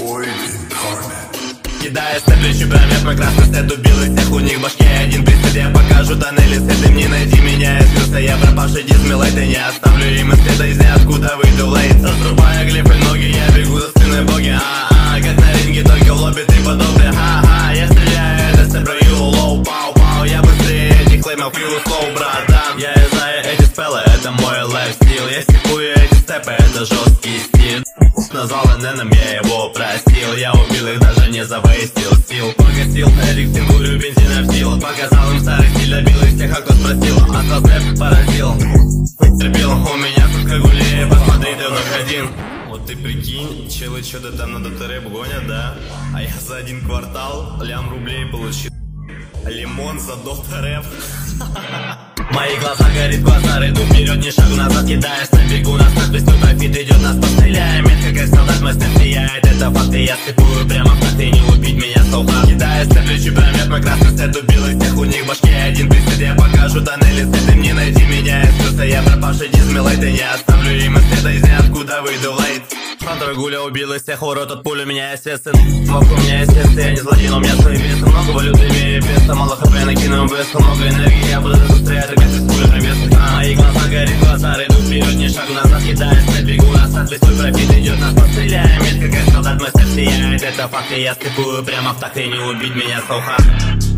Кидаясь на плечи промет, мой красный след убил из всех, у них в башке один присед. Я покажу тоннели, следы, не найди меня, я сбился, я пропавший дизмилайт. И не оставлю им и следа из ниоткуда выйду лейт. Разрубая глифы ноги, я бегу за спиной боги. Как на ринге, только в лобби ты подобный. Я стреляю, это сепраю, лоу, пау-пау. Я быстрее этих клеймов, фью, слоу, братан. Я знаю эти спеллы, это мой лайфстил. Я стикую эти степы, это жесткий стиль. Назвал ННом, я его простил. Я убил их, даже не завоистил сил. Погасил Эрик, тингурю, бензина в сил. Показал им старый стиль, добил из тех, кто спросил. Остал рэп, поразил. Терпел, у меня тут кагулея, посмотри, ты вновь один. Вот ты прикинь, челы что-то там на дотэрэп гонят, да? А я за один квартал лям рублей получил. Лимон за дотэрэп. Мои глаза горит, глаза иду вперед, не шагу назад, кидаясь на бегу. Нас надписью профит идет, нас постреляем. Метко как солдат, мой степ сияет, это факты. Я степую прямо в такт, и не убить меня солдат. Кидаясь на плечи промет, мой красный след убил из всех, у них в башке один присед. Я покажу тоннели, следы, не найди меня, я сбился, я пропавший дизмилайт. И не оставлю им и следа из ниоткуда выйду лейт. Фронтовый гуля убил из всех, урод от пули, у меня естественно. Смог у меня естественно, я не злодей, но у меня свои весы. Много валюты имею, песто, мало хп, накину быстро. Много энергии, я буду быстрее отрывать из пули привет. Мои глаза горит, глаза иду вперед, не шагу назад, кидаясь на бегу. Нас надпись, твой профит идет, нас постреляем. Метко как солдат, мой степ сияет, это факт, и я степую прямо в такт, и не убить меня, слуха.